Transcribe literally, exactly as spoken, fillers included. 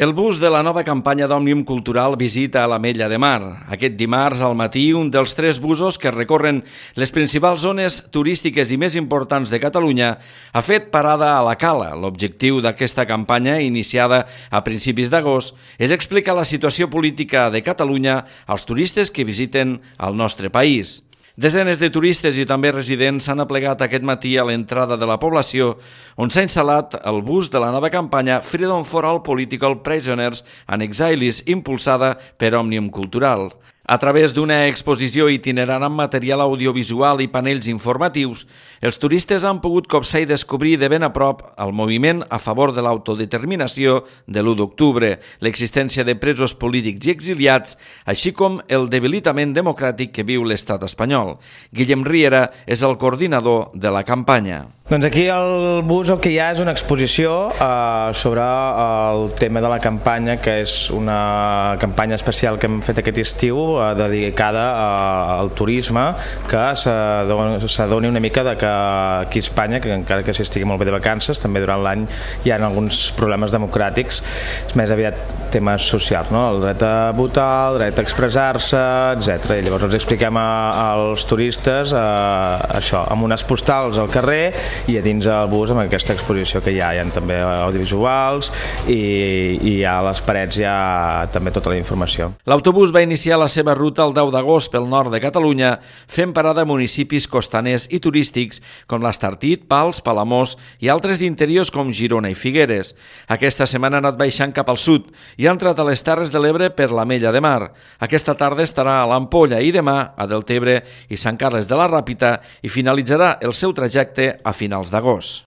El bus de la nova campanya d'Òmnium Cultural visita a l'Ametlla de Mar. Aquest dimarts al matí, un dels tres busos que recorren les principals zones turístiques i més importants de Catalunya ha fet parada a la Cala. L'objectiu d'aquesta campanya, iniciada a principis d'agost, és explicar la situació política de Catalunya als turistes que visiten el nostre país. Desenes de turistes i també residents s'han aplegat aquest matí a l'entrada de la població, on s'ha instal·lat el bus de la nova campanya Freedom for All Political Prisoners and Exiles, impulsada per Òmnium Cultural. A través d'una exposició itinerant amb material audiovisual i panells informatius, els turistes han pogut copsar i descobrir de ben a prop el moviment a favor de l'autodeterminació de l'u d'octubre, l'existència de presos polítics i exiliats, així com el debilitament democràtic que viu l'estat espanyol. Guillem Riera és el coordinador de la campanya. Doncs aquí al bus el que hi ha és una exposició eh, sobre el tema de la campanya, que és una campanya especial que hem fet aquest estiu eh, dedicada eh, al turisme, que s'adoni una mica de que aquí a Espanya, que encara que s'hi estigui molt bé de vacances, també durant l'any hi ha alguns problemes democràtics, és més aviat temes socials, no? El dret a votar, el dret a expressar-se, etcètera. I llavors els expliquem a, als turistes eh, això, amb unes postals al carrer i a dins el bus amb aquesta exposició que hi ha. Hi ha també audiovisuals i, i a les parets hi ha també tota la informació. L'autobús va iniciar la seva ruta el deu d'agost pel nord de Catalunya, fent parada a municipis costaners i turístics com l'Estartit, Pals, Palamós i altres d'interiors com Girona i Figueres. Aquesta setmana ha anat baixant cap al sud i ha entrat a les Terres de l'Ebre per l'Ametlla de Mar. Aquesta tarda estarà a l'Ampolla i demà a Deltebre i Sant Carles de la Ràpita i finalitzarà el seu trajecte a finals d'agost.